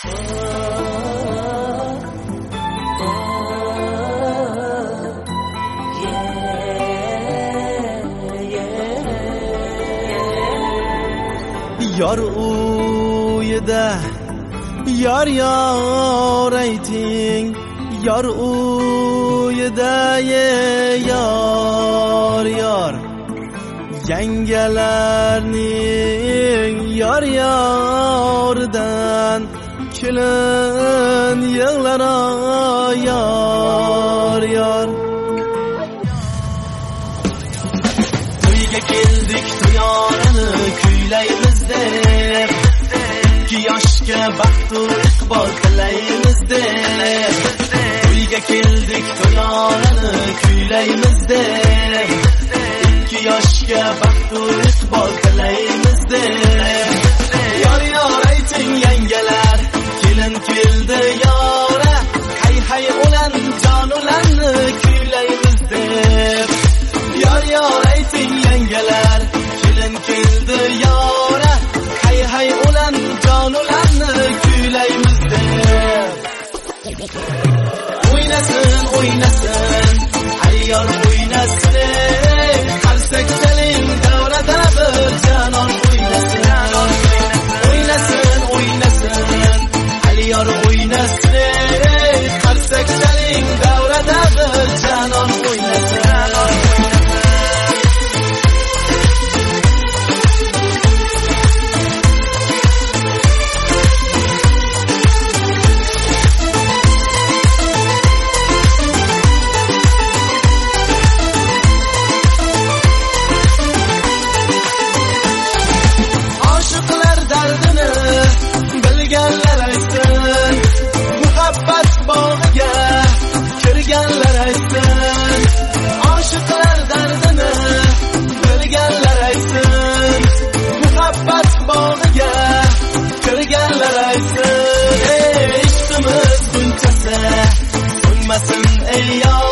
Yar uyida yar yar ayting, yar uyida yar yar yangalarning yar yardan kelin yig'lar yar yar. To'yga keldik, to'yonini kuylaymiz deb, ikki yoshga baxtu iqbol tilaymiz deb. To'yga keldik, to'yonini kuylaymiz deb, ikki yoshga baxtu iqbol tilaymiz deb. Yor yor ayting yangalar, kelin keldi yora, hay hay ulan jon ulanni kuylaymiz deb. Yor yor ayting yangalar, kelin keldi yora, hay hay ulan jon ulanni kuylaymiz deb. O'ynasin o'ynasin hay yor o'ynasin, qarsak chaling davrada bir janon o'ynasin. O'ynasin o'ynasin hay yor o'ynasin, qarsak chaling davrada bir janon o'ynasin. Ey